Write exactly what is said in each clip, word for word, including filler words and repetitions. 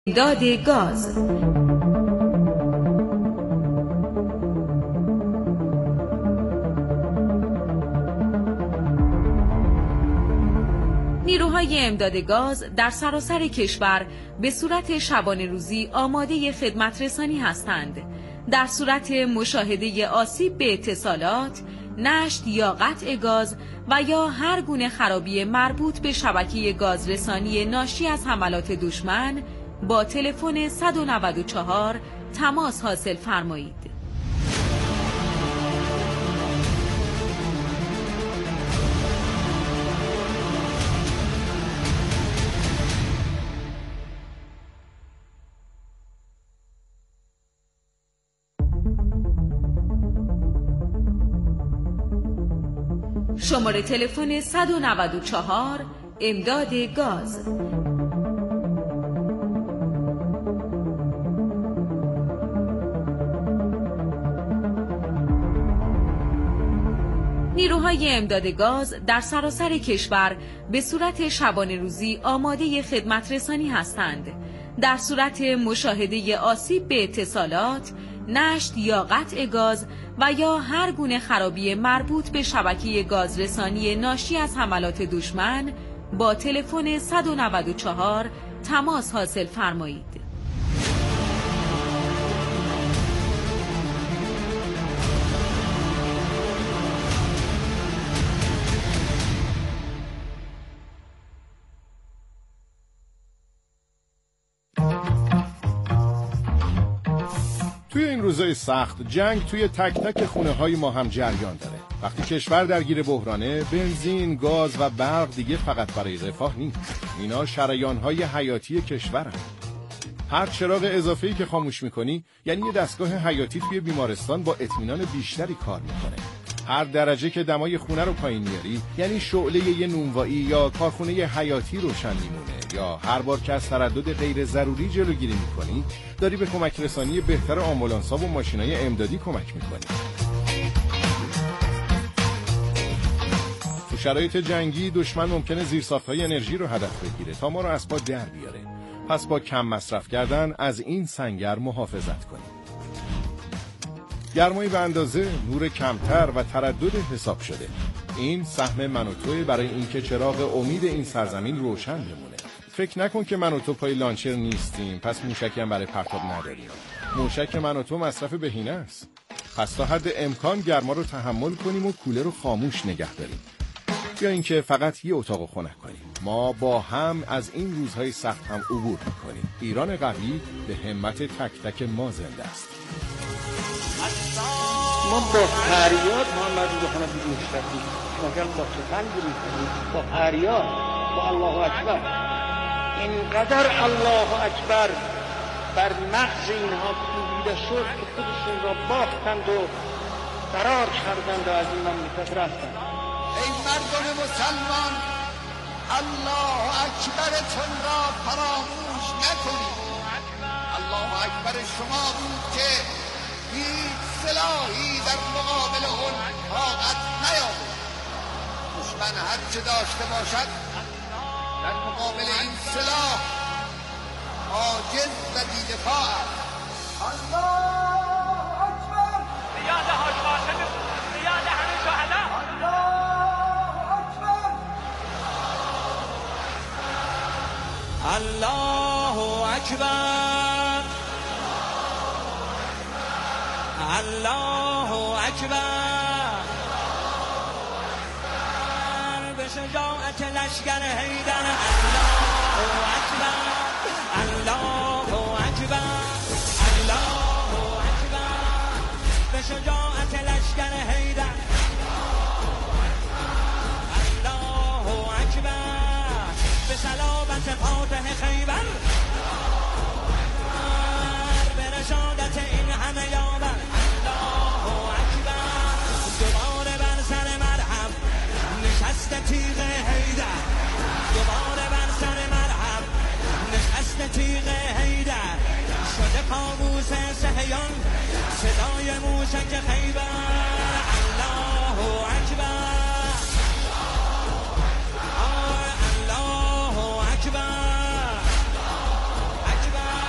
امداد گاز. نیروهای امداد گاز در سراسر کشور به صورت شبانه روزی آماده خدمت رسانی هستند. در صورت مشاهده آسیب به اتصالات، نشت یا قطع گاز و یا هر گونه خرابی مربوط به شبکه گازرسانی ناشی از حملات دشمن، با تلفن صد و نود و چهار تماس حاصل فرمایید. شماره تلفن صد و نود و چهار امداد گاز. نیروهای امداد گاز در سراسر کشور به صورت شبانه روزی آماده خدمت رسانی هستند. در صورت مشاهده آسیب به اتصالات، نشت یا قطع گاز و یا هر گونه خرابی مربوط به شبکه گازرسانی ناشی از حملات دشمن، با تلفن صد و نود و چهار تماس حاصل فرمایید. توی این روزای سخت جنگ توی تک تک خونه های ما هم جریان داره. وقتی کشور درگیر بحرانه، بنزین، گاز و برق دیگه فقط برای رفاه نیست. اینا شریان های حیاتی کشورن. هر چراغ اضافه‌ای که خاموش میکنی یعنی یه دستگاه حیاتی توی بیمارستان با اطمینان بیشتری کار میکنه. هر درجه که دمای خونه رو پایین میاری یعنی شعله یه نونوایی یا کارخونه حیاتی روشن میمونه، یا هر بار که از تردد غیر ضروری جلوگیری میکنی داری به کمک رسانی بهتر آمبولانس‌ها و ماشینای امدادی کمک میکنی. تو شرایط جنگی دشمن ممکنه زیرساخت‌های انرژی رو هدف بگیره تا ما رو از پا در بیاره. پس با کم مصرف کردن از این سنگر محافظت کنیم. گرمایی به اندازه، نور کمتر و تردد حساب شده. این سهم من و توئه برای اینکه چراغ امید این سرزمین روشن بمونه. فکر نکن که من و تو پای لانچر نیستیم پس موشکی هم برای پرتاب نداریم. موشک من و تو مصرف بهینه است. پس تا حد امکان گرما رو تحمل کنیم و کولر رو خاموش نگه داریم، یا اینکه فقط یه اتاق خنک کنیم. ما با هم از این روزهای سخت هم عبور میکنیم. ایران قوی به همت تک تک ما زنده است. ما با فریاد محمد رو بخونم بیدون شدیم، مگر با سخن بریدیم، با فریاد، با الله اکبر. اینقدر الله اکبر بر مغز اینها کوبیده شد که خودشون را باختند و فرار کردند و از این مملکت رفتند. ای مردم مسلمان، الله اکبرتون را فراموش نکنید. الله اکبر شما بود که هیچ سلاحی در مقابل اون طاقت نیاورد. دشمن هر چه داشته باشد در مقابل این سلاح عاجز و بی‌دفاع است. الله اکبر. به یاد حاج قاسم، به یاد همه شهدا. الله اکبر. الله اکبر. الله اکبر. به شجاعت لشکر حیدر. الله اکبر. الله اکبر. الله اکبر. به شجاعت لشکر حیدر. الله اکبر. به صلابت فاتح خیبر. به رشادت این همه یاور. دوباره بر سر مرهم نشست تیغ حیدر. دوباره بر سر مرهم نشست تیغ حیدر. شده کابوس صهیون صدای موشک خیبر. الله اکبر. الله اکبر. اکبر.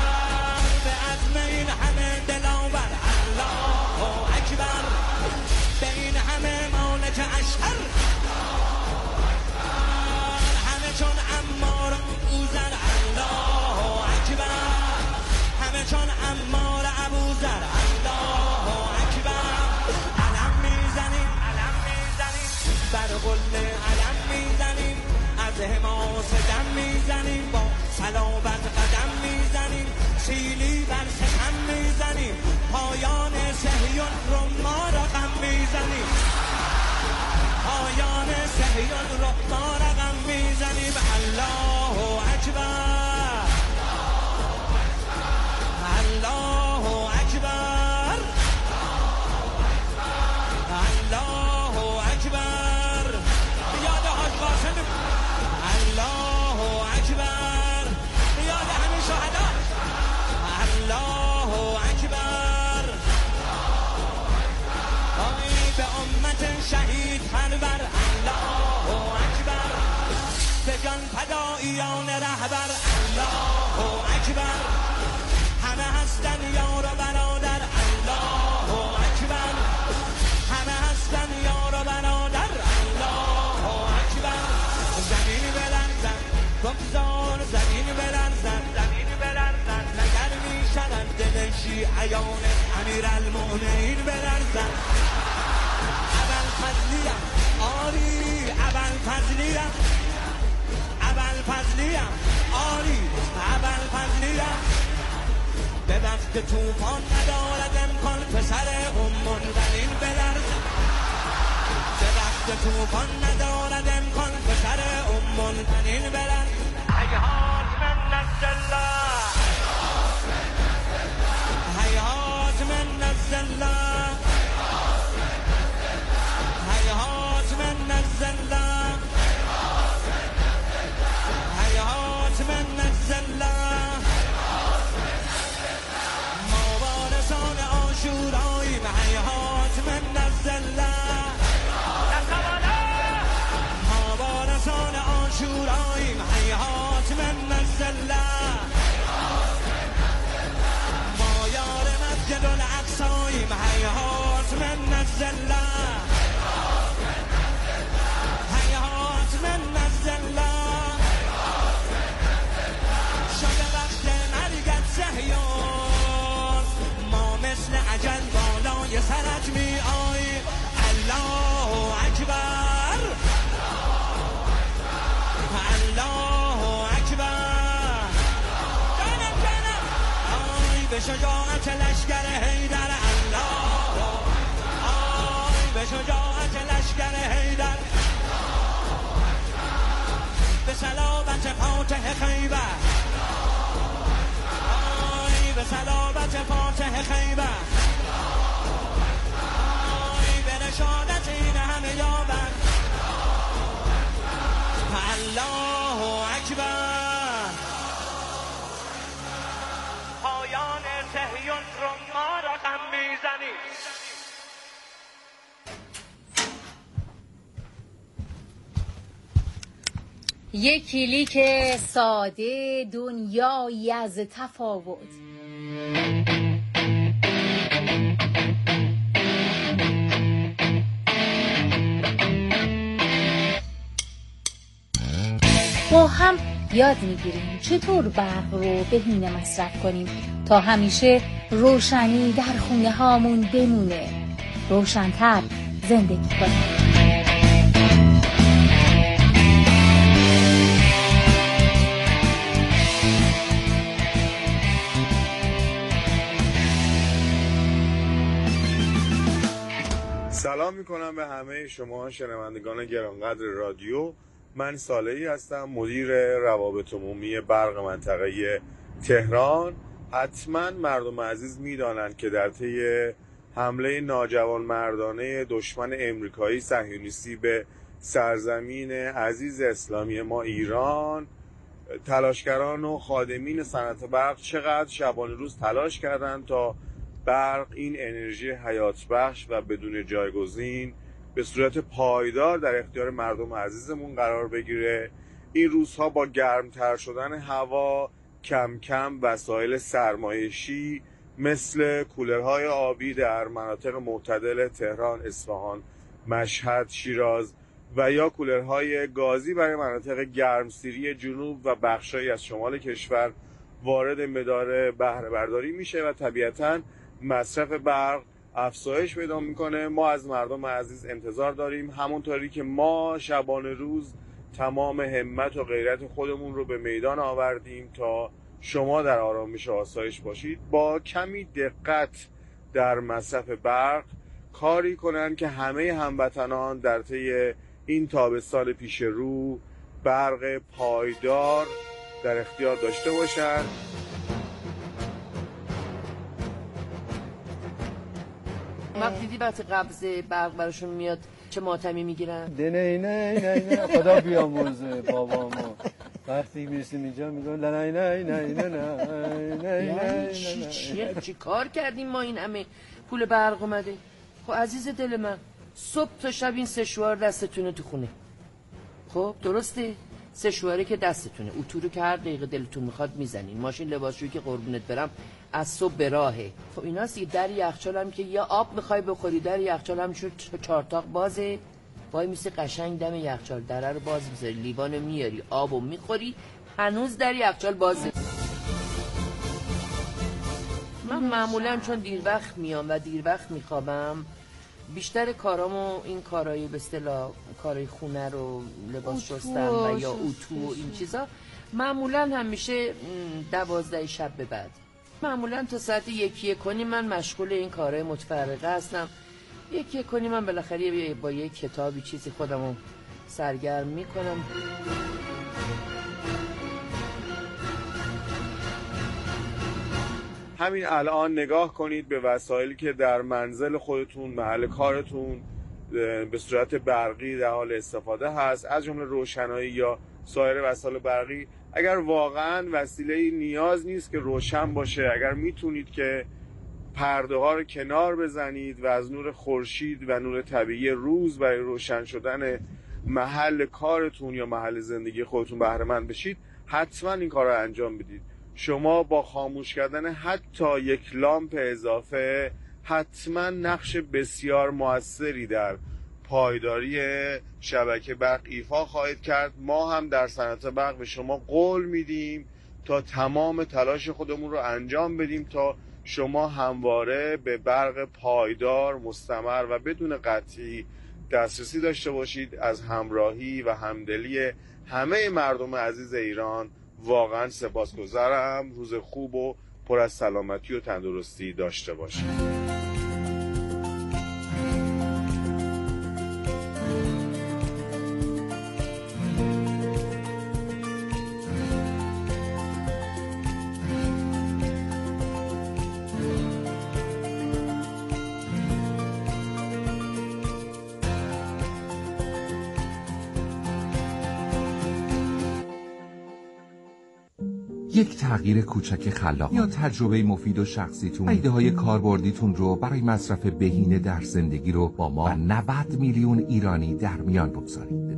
عیان امیر المؤمنین بلرزن اول فضلیم آری اول فضلیم اول فضلیم آری اول فضلیم به وقت توفان ندارد امکان پسر ام منزلین بلرزن به وقت توفان ندارد امکان پسر ام منزلین بلرزن هیهات من نزد الله هیهات من نزد الله هیهات من نزد الله هیهات من نزد الله ما وارثان عاشوراییم هیهات من نزد الله ما وارثان عاشوراییم هیهات من نزد الله ما یار مسجد الاقصاییم هیهات من نزد الله هیهات من نزد الله شده وقت مرگت صهیون ما مثل عجل بالای سرت می آییم الله اکبر الله اکبر جانم جانم آی به شجاعت لشکر حیدر الله آی به شجاعت لشکر حیدر به صلابت فاتح خیبر آی به صلابت فاتح خیبر آی به نشانت این همه یابر الله اکبر پایان صهیون رو ما رقم میزنی یک کلیک ساده دنیایی از تفاوت. با هم یاد میگیریم چطور برق رو بهینه مصرف کنیم تا همیشه روشنی در خونه هامون بمونه، روشن‌تر زندگی کنیم. سلام میکنم به همه شما شنوندگان گرانقدر رادیو. من صالحی هستم، مدیر روابط عمومی برق منطقه تهران. حتما مردم عزیز میدانند که در طی حمله ناجوانمردانه دشمن امریکایی صهیونیستی به سرزمین عزیز اسلامی ما ایران، تلاشگران و خادمین صنعت برق چقدر شبانه روز تلاش کردند تا برق، این انرژی حیات بخش و بدون جایگزین، به صورت پایدار در اختیار مردم عزیزمون قرار بگیره. این روزها با گرمتر شدن هوا کم کم وسایل سرمایشی مثل کولرهای آبی در مناطق معتدل تهران، اصفهان، مشهد، شیراز و یا کولرهای گازی برای مناطق گرمسیری جنوب و بخشایی از شمال کشور وارد مدار بهره برداری میشه و طبیعتاً مصرف برق افزایش پیدا میکنه. ما از مردم عزیز انتظار داریم همونطوری که ما شبانه روز تمام همت و غیرت خودمون رو به میدان آوردیم تا شما در آرامش و آسایش باشید، با کمی دقت در مصرف برق کاری کنن که همه هموطنان در طی این تابستان پیش رو برق پایدار در اختیار داشته باشند. وقتی دیدی وقتی قبض برق براشون میاد چه ماتمی میگیرن؟ نه نه نه نه خدا بیامرزه بابامو. وقتی میرسیم اینجا میگن نه نه نه نه نه نه نه چی چی چی کار کردیم ما این همه پول برق اومده؟ خب عزیز دل من صبح تا شب این سشوار دستتونه تو خونه. خب درسته؟ سشواره که دستتونه، اتو رو که هر دقیقه دلتون میخواد میزنین، ماشین لباسشویی که قربونت برم از صبح به راهه. خب ایناست دیگه. در یخچال هم که یا آب میخوای بخوری، در یخچال هم شد چارتاق بازه، وای میسی قشنگ دم یخچال دره رو باز میذاری، لیوانو میاری آبو میخوری، هنوز در یخچال بازه. من معمولا چون دیر وقت میام و دیر وقت میخوابم، بیشتر کارامو این کارایی به اصطلاح کارای خونه رو لباس شستن و یا اتو و این چیزا معمولا همیشه دوازده شب به بعد. معمولا تا ساعت یکی یک کنی من مشغول این کارهای متفرقه هستم. یکی یک کنی من بالاخره با یک کتابی چیزی خودمو سرگرم میکنم. همین الان نگاه کنید به وسایلی که در منزل خودتون، محل کارتون به صورت برقی در حال استفاده هست، از جمله روشنایی یا سایر وسایل برقی. اگر واقعا وسیله نیاز نیست که روشن باشه، اگر میتونید که پرده ها رو کنار بزنید و از نور خورشید و نور طبیعی روز برای روشن شدن محل کارتون یا محل زندگی خودتون بهره مند بشید، حتما این کار رو انجام بدید. شما با خاموش کردن حتی یک لامپ اضافه حتما نقش بسیار موثری در پایداری شبکه برق ایفا خواهید کرد. ما هم در صنعت برق به شما قول میدیم تا تمام تلاش خودمون رو انجام بدیم تا شما همواره به برق پایدار، مستمر و بدون قطعی دسترسی داشته باشید. از همراهی و همدلی همه مردم عزیز ایران واقعا سپاسگزارم. روز خوب و پر از سلامتی و تندرستی داشته باشید. یک تغییر کوچک خلاق یا تجربه مفید و شخصیتون، ایده های کاربردیتون رو برای مصرف بهینه در زندگی رو با ما و نود میلیون ایرانی در میان بگذارید.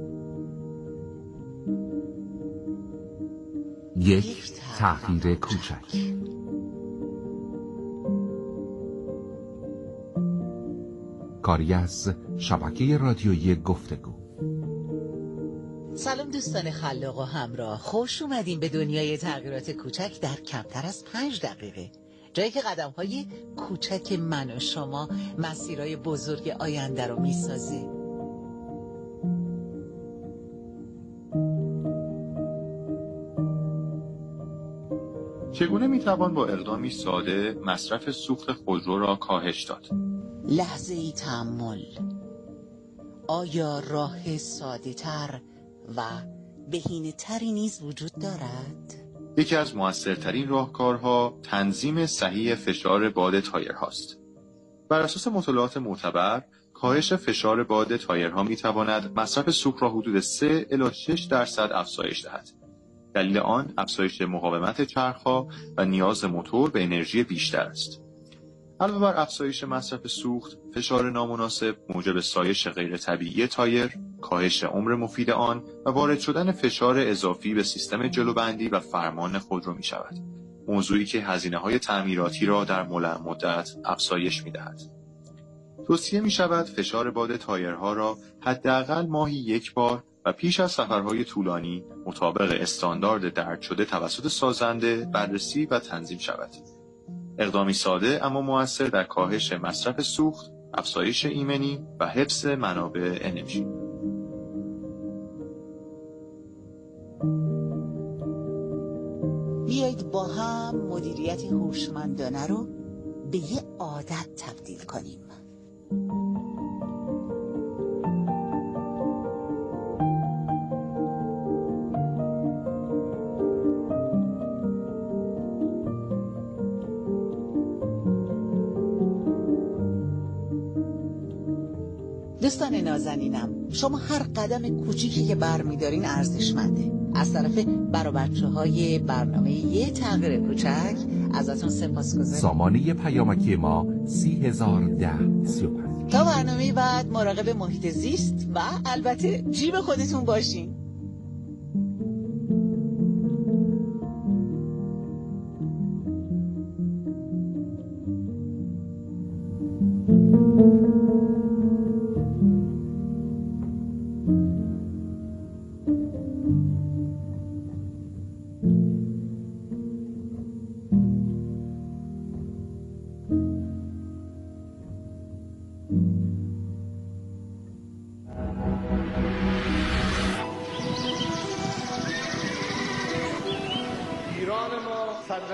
یک تغییر کوچک. کاری از شبکه رادیویی گفتگو. سلام دوستان خلاق و همراه، خوش اومدین به دنیای تغییرات کوچک در کمتر از پنج دقیقه، جایی که قدم‌های کوچک من و شما مسیرهای بزرگ آینده رو میسازه. چگونه میتوان با اقدامی ساده مصرف سوخت خودرو را کاهش داد؟ لحظه ای تأمل. آیا راه ساده تر و بهینه تری نیز وجود دارد؟ یکی از موثرترین راهکارها تنظیم صحیح فشار باد تایرهاست. بر اساس مطالعات معتبر، کاهش فشار باد تایرها میتواند مصرف سوخت را حدود سه الی شش درصد افزایش دهد. دلیل آن افزایش مقاومت چرخها و نیاز موتور به انرژی بیشتر است. علاوه بر افزایش مصرف سوخت، فشار نامناسب موجب سایش غیر طبیعی تایر، کاهش عمر مفید آن و وارد شدن فشار اضافی به سیستم جلوبندی و فرمان خودرو می شود. موضوعی که هزینه‌های تعمیراتی را در ملأ مدت افزایش می دهد. توصیه می شود فشار باد تایرها را حداقل ماهی یک بار و پیش از سفرهای طولانی مطابق استاندارد درج شده توسط سازنده بررسی و تنظیم شود. اقدامی ساده اما مؤثر در کاهش مصرف سوخت، افزایش ایمنی و حفظ منابع انرژی. بیایید با هم مدیریت هوشمندانه رو به یه عادت تبدیل کنیم. دوستان نازنینم، شما هر قدم کوچیکی که برمیدارین ارزشمنده. از طرف برا بچه های برنامه یه تغییر کوچک ازتون سپاسگزارم. سامانه پیامکی ما سی هزار ده سی و پنج. تا برنامه بعد مراقب محیط زیست و البته جیب خودتون باشین.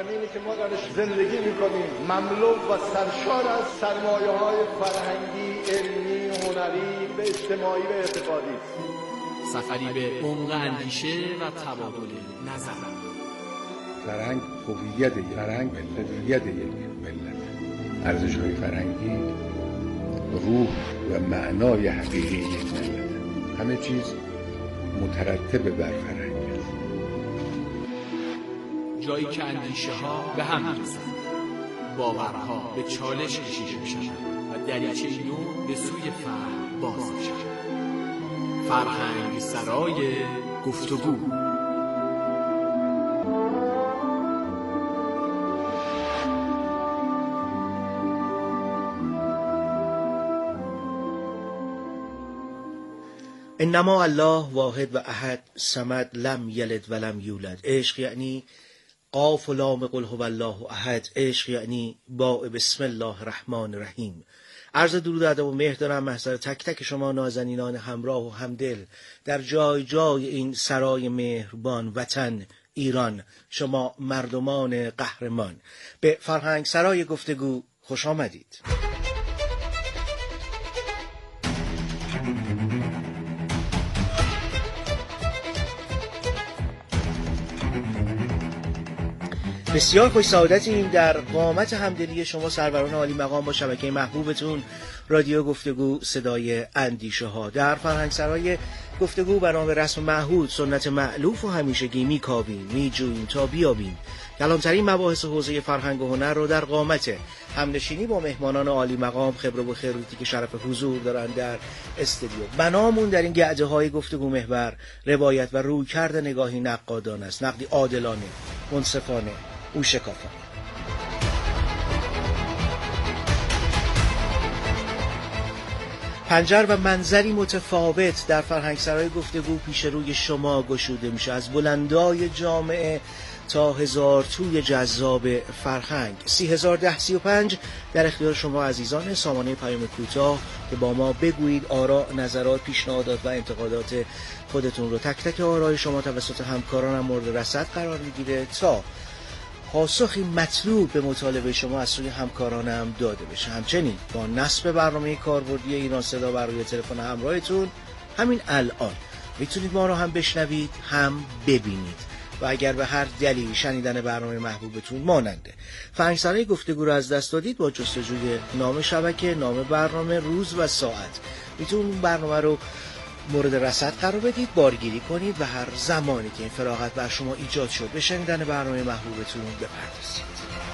زمینی که ما درش زندگی میکنیم مملو و سرشار از سرمایه‌های فرهنگی، علمی، هنری و اجتماعی و اعتقادی است. سفری به عمق اندیشه و تبادل نظر. فرهنگ هویت یک فرهنگ هویت یک ملت. ارزش‌های فرهنگی روح و معنای حقیقی یک ملت. همه چیز مترتب بر فرهنگ است. جایی که اندیشه ها به هم می‌رسند، باورها به چالش کشیده می‌شوند و دریچه نو به سوی فهم باز می‌شود. فرهنگ سرای گفتگو. انما الله واحد و احد صمد لم یلد ولم یولد. عشق یعنی قاف و لام قل هو الله احد. عشق یعنی با بسم الله الرحمن الرحیم. عرض درود و ادب و مهر دارم محضر تک تک شما نازنینان همراه و همدل در جای جای این سرای مهربان وطن ایران، شما مردمان قهرمان. به فرهنگ سرای گفتگو خوش آمدید. بسیار خوش سعادتیم در قامت همدلی شما سروران عالی مقام با شبکه محبوبتون رادیو گفتگو صدای اندیشه ها. در فرهنگ سرای گفتگو بر نام رسم معهود سنت مألوف و همیشگی میکاویم میجوییم تا بیابیم کلانترین مباحث حوزه فرهنگ و هنر رو در قامت همنشینی با مهمانان عالی مقام خبره و خیروتی که شرف حضور دارن در استودیو. بنامون در این گعده های گفتگو محور روایت و روی کرده نگاهی نقادانه است، نقدی عادلانه، منصفانه، او شکافانه. پنجر و منظری متفاوت در فرهنگ سرای گفتگو پیش روی شما گشوده میشه، از بلندای جامعه تا هزار توی جذاب فرهنگ. سی هزار ده سی و پنج در اختیار شما عزیزان. سامانه پیام کوتاه که با ما بگویید آراء، نظرات، پیشنهادات و انتقادات خودتون رو. تک تک آرای شما توسط همکارانم مورد رصد قرار میگیره تا پاسخی مطلوب به مطالبه شما از سوی همکارانم داده بشه. همچنین با نصب برنامه کاربردی ایران صدا بر روی تلفن همراهتون همین الان میتونید ما رو هم بشنوید هم ببینید و اگر به هر دلیل شنیدن برنامه محبوبتون ماننده فرهنگ سرای گفتگو رو از دست دادید، با جستجوی نام شبکه، نام برنامه، روز و ساعت میتونید برنامه رو مورد رصد قرار بدید، بارگیری کنید و هر زمانی که این فراغت بر شما ایجاد شد به شنیدن برنامه محبوبتون بپردازید.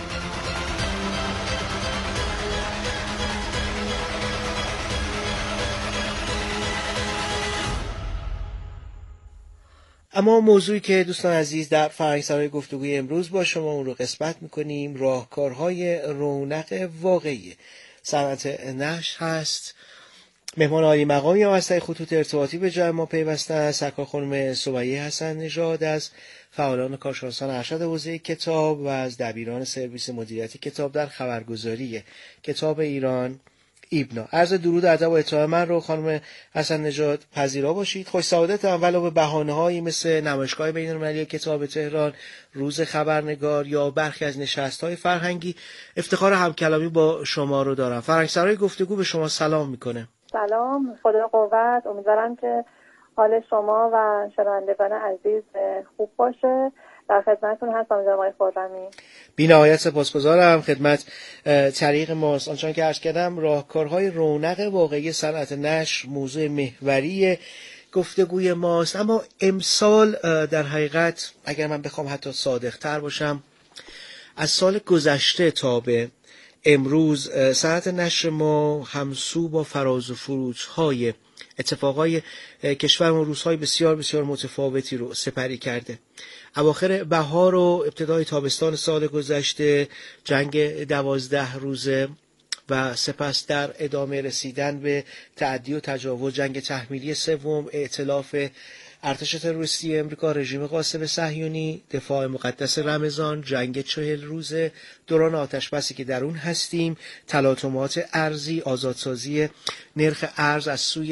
اما موضوعی که دوستان عزیز در فرهنگ سرای گفتگوی امروز با شما اون رو قسمت میکنیم راهکارهای رونق واقعی صنعت نشر هست. مهمان عالی مقامی هم از طریق خطوط ارتباطی به جای ما پیوستن. سرکار خانم سمیه حسن نژاد از فعالان کارشناسان ارشد حوزه کتاب و از دبیران سرویس مدیریتی کتاب در خبرگزاری کتاب ایران ایبنا. عرض درود ادب و احترام من رو خانم حسن نژاد پذیرا باشید. خوش سعادتم ولو به بهانه‌هایی مثل نمایشگاه بین‌المللی کتاب تهران، روز خبرنگار یا برخی از نشست‌های فرهنگی افتخار همکلامی با شما رو دارم. فرهنگ سرای گفتگو به شما سلام میکنه. سلام، خدا قوت. امیدوارم که حال شما و شنوندگان عزیز خوب باشه. در خدمتتون هستم جناب آقای خرمی. بی‌نهایت سپاسگزارم. خدمت طریق ماست. آنچنان که عرض کردم راهکارهای رونق واقعی صنعت نشر موضوع محوری گفتگوی ماست. اما امسال در حقیقت اگر من بخوام حتی صادق تر باشم، از سال گذشته تا به امروز صنعت نشر ما همسو با فراز و فرودهای اتفاقای کشورمون روزهای بسیار بسیار متفاوتی رو سپری کرده. اواخر بهار و ابتدای تابستان سال گذشته جنگ دوازده روزه و سپس در ادامه رسیدن به تعدی و تجاوز جنگ تحمیلی سوم، ائتلاف ارتش تروریستی امریکا، رژیم غاصب صهیونی، دفاع مقدس رمضان، جنگ چهل روزه، دوران آتشبسی که در اون هستیم، تلاطمات ارزی، آزادسازی نرخ ارز از سوی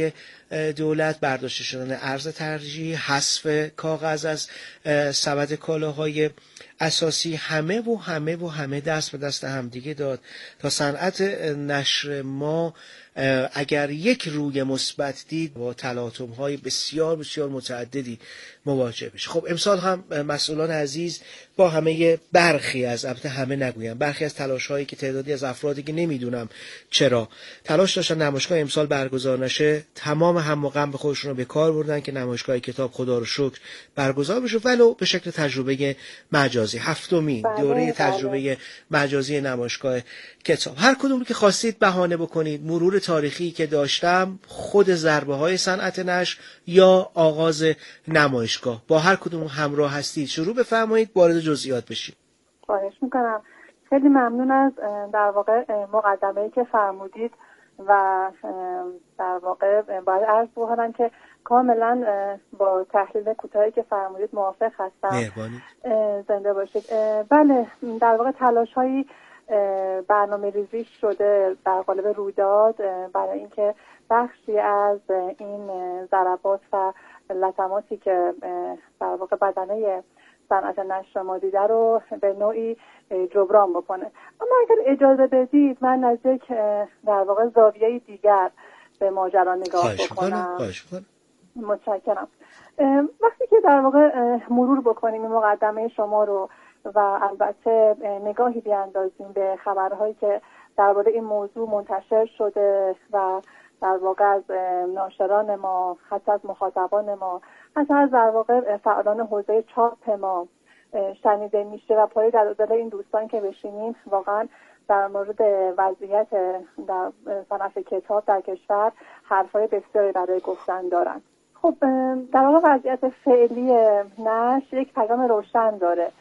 دولت، برداشته شدن ارز ترجیح، حذف کاغذ از سبد کالاهای اساسی، همه و همه و همه دست به دست همدیگه داد تا صنعت نشر ما اگر یک روی مثبت دید با تلاطم‌های بسیار بسیار متعددی مواجه بشه. خب امسال هم مسئولان عزیز با همه برخی از البته همه نگویم برخی از تلاش‌هایی که تعدادی از افرادی که نمیدونم چرا تلاش داشتن نمایشگاه امسال برگزار نشه، تمام هم و غم به خودشون رو به کار بردن که نمایشگاه کتاب خدا رو شکر برگزار بشه، ولو به شکل تجربه مجازی. هفتمین دوره تجربه مجازی نمایشگاه کتاب. هر کدوم که خواستید بهانه بکنید، مرور تاریخی که داشتم، خود ضربه های صنعت نشر یا آغاز نمایشگاه، با هر کدوم همراه هستید شروع بفرمایید، وارد جزئیات بشید. خواهش میکنم. خیلی ممنون از در واقع مقدمه‌ای که فرمودید و در واقع باید عرض بکنم که کاملا با تحلیل کوتاهی که فرمودید موافق هستم. مهربانی. زنده باشید. بله، در واقع تلاش‌هایی برنامه ریزی شده در قالب رویداد برای اینکه بخشی از این ضربات و لطماتی که در واقع بدنه صنعت نشر ما دیده رو به نوعی جبران بکنه. اما اگر اجازه بدید من از یک در واقع زاویه دیگر به ماجرا نگاه بکنم. خواهش می‌کنم. متشکرم. وقتی که در واقع مرور بکنیم این مقدمه شما رو و البته نگاهی بیاندازیم به خبرهایی که درباره این موضوع منتشر شده و در واقع از ناشران ما، حتی از مخاطبان ما، حتی از در واقع فعالان حوزه چاپ ما شنیده میشه و پای در دل این دوستان که بشینیم واقعا در مورد وضعیت در صنعت کتاب در کشور حرفای بسیاری برای گفتن دارن. خب در واقع وضعیت فعلی نشر یک پیام روشن داره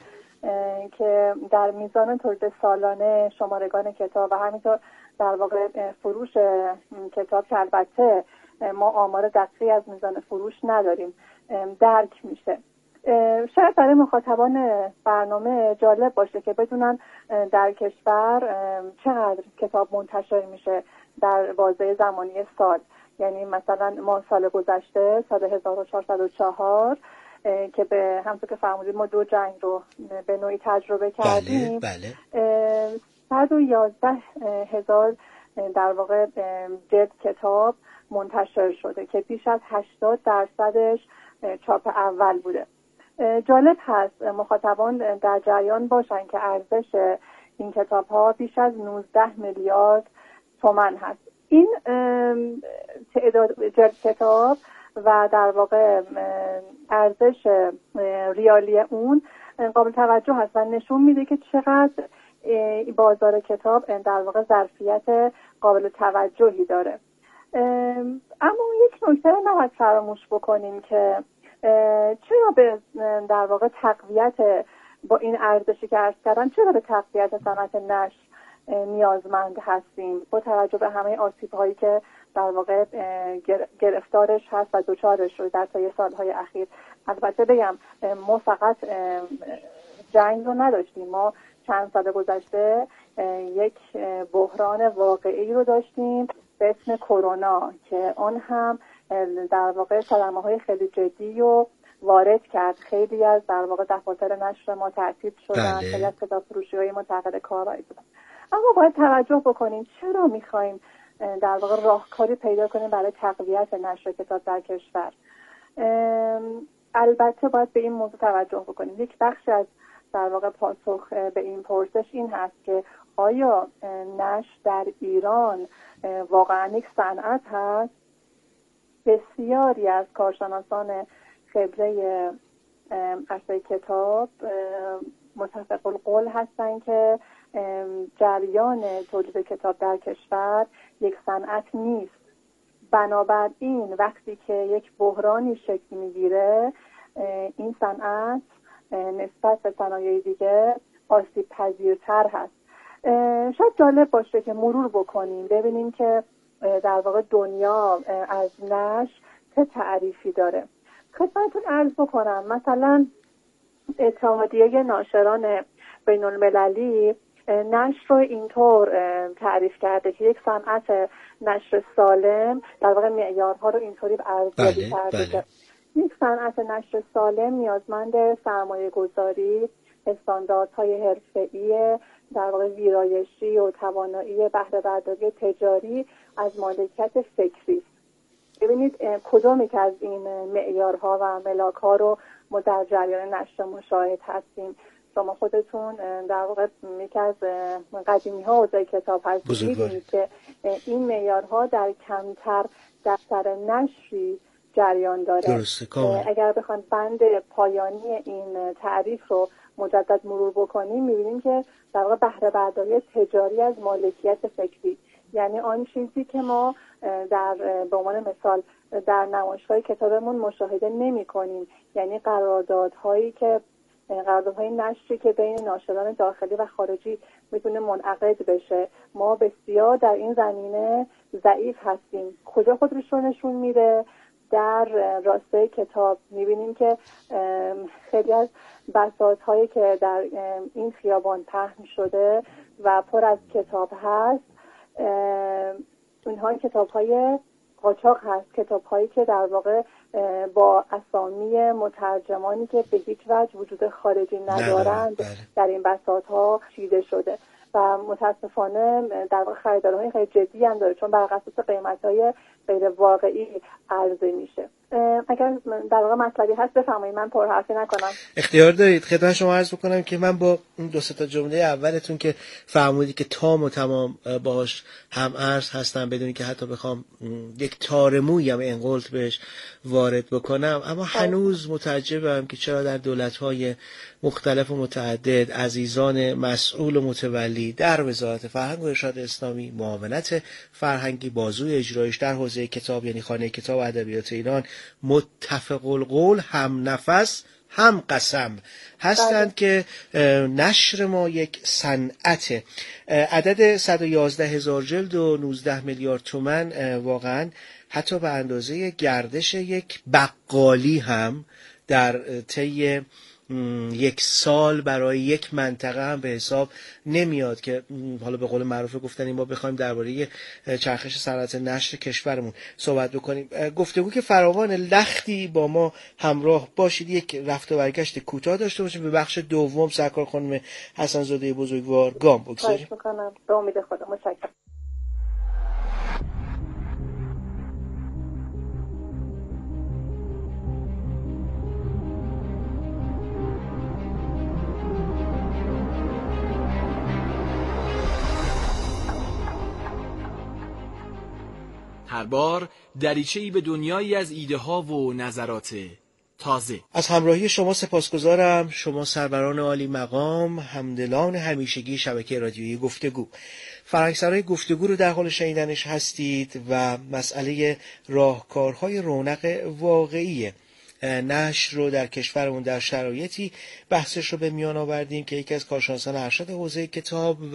که در میزان تولید سالانه شمارگان کتاب و همینطور در واقع فروش کتاب که البته ما آمار دقیقی از میزان فروش نداریم درک میشه. شاید برای مخاطبان برنامه جالب باشه که بدونن در کشور چقدر کتاب منتشر میشه در بازه زمانی سال. یعنی مثلا ما سال گذشته سال هزار و چهارصد و چهار که به همونطور که فرمودید ما دو جنگ رو به نوعی تجربه کردیم، بله بله. صد و یازده هزار در واقع جلد کتاب منتشر شده که بیش از هشتاد درصدش چاپ اول بوده. جالب هست مخاطبان در جریان باشن که ارزش این کتاب ها بیش از نوزده میلیارد تومان هست. این تعداد جلد کتاب و در واقع ارزش ریالی اون قابل توجه هست و نشون میده که چقدر بازار کتاب در واقع ظرفیت قابل توجهی داره. اما یک نکته رو نباید فراموش بکنیم که چرا به در واقع تقویت با این ارزشی که عرض کردم چرا به تقویت صنعت نشر نیازمند هستیم با توجه به همه آسیب‌هایی که در واقع گرفتارش هست و دوچارش شده در طی سالهای اخیر. البته بگم ما فقط جنگ رو نداشتیم، ما چند سال گذشته یک بحران واقعی رو داشتیم به اسم کرونا که آن هم در واقع صدمه‌های خیلی جدی رو وارد کرد. خیلی از در واقع دفاتر نشر ما تعطیل شدن، بله. خیلی از کتابفروشی‌های منتقل کارایی بودن. اما باید توجه بکنیم چرا می‌خوایم در واقع راهکاری پیدا کنیم برای تقویت نشر کتاب در کشور. البته باید به این موضوع توجه بکنیم. یک بخش از در واقع پاسخ به این پرسش این هست که آیا نشر در ایران واقعا یک صنعت هست؟ بسیاری از کارشناسان خبره عرصه کتاب متفق القول هستند که جریان تولید کتاب در کشور یک صنعت نیست. بنابراین وقتی که یک بحرانی شکل میگیره این صنعت نسبت به صنایع دیگه آسیب پذیرتر هست. شاید جالب باشه که مرور بکنیم ببینیم که در واقع دنیا از نشر چه تعریفی داره. خدمتتون عرض بکنم مثلا اتحادیه ناشران بین المللی نشر رو اینطور تعریف کرده که یک صنعت نشر سالم، در واقع معیارها رو اینطوری ارزیابی کرده که یک صنعت نشر سالم نیازمند سرمایه گذاری، استانداردهای حرفه‌ای، در واقع ویرایشی و توانایی بهره برداری تجاری از مالکیت فکری. ببینید کدومی که از این معیارها و ملاک‌ها رو ما در جریان نشر مشاهد هستیم. شما خودتون در واقع یکی از قدیمی‌ها حوزه کتاب هستید، می‌بینید که این معیارها در کمتر دفتر نشری جریان داره. درسته کاملا. اگر بخوایم بند پایانی این تعریف رو مجدد مرور بکنیم، می‌بینیم که در واقع بهره برداری تجاری از مالکیت فکری، یعنی آن چیزی که ما در به عنوان مثال در نمایش‌های کتابمون مشاهده نمی‌کنیم، یعنی قراردادهایی که قراردادهای نشری که بین ناشران داخلی و خارجی میتونه منعقد بشه. ما بسیار در این زمینه ضعیف هستیم. کجا خودش رو نشون میده؟ در راستای کتاب میبینیم که خیلی از بساط‌هایی که در این خیابان پهن شده و پر از کتاب هست، اونها کتاب‌های قاچاق هست، کتاب‌هایی که در واقع با اسامی مترجمانی که به هیچ وجه وجود خارجی ندارند در این بساط‌ها چیده شده و متاسفانه در واقع خریدارهای خیلی جدی هم داره، چون بر اساس قیمت‌های غیر واقعی عرضه میشه. اگر در واقع مطلبی هست بفرمایید، من پرحرفی نکنم. اختیار دارید. خدمت شما عرض بکنم که من با اون دو سه تا جمله اولتون که فرمودید که تام و تمام باهاش هم عرض هستم بدون که حتی بخوام یک تار مویی هم انقلت بهش وارد بکنم، اما هنوز متعجبم که چرا در دولت‌های مختلف و متعدد عزیزان مسئول و متولی در وزارت فرهنگ و ارشاد اسلامی، معاونت فرهنگی، بازوی اجرایش در حوزه کتاب یعنی خانه کتاب و ادبیات ایران متفق القول، هم نفس، هم قسم هستند که نشر ما یک صنعت. عدد صد و یازده هزار جلد و نوزده میلیارد تومان واقعا حتی به اندازه گردش یک بقالی هم در طی یک سال برای یک منطقه هم به حساب نمیاد که حالا به قول معروف گفتنی ما بخوایم درباره چرخش صنعت نشر کشورمون صحبت بکنیم. گفتگو که فراوان، لختی با ما همراه باشید، یک رفت و برگشت کوتاه داشته باشیم، به بخش دوم سرکار خانم حسن زاده بزرگوار گام بگذاریم. خواهش می‌کنم. به امید خدا. متشکرم. هر بار دریچه‌ای به دنیایی از ایده ها و نظرات تازه. از همراهی شما سپاسگزارم. شما سروران عالی مقام، همدلان همیشگی شبکه رادیویی گفتگو. فرهنگسرای گفتگو رو در حال شنیدنش هستید و مسئله راهکارهای رونق واقعی نشر رو در کشورمون در شرایطی بحثش رو به میان آوردیم که یکی از کارشناسان ارشد حوزه کتاب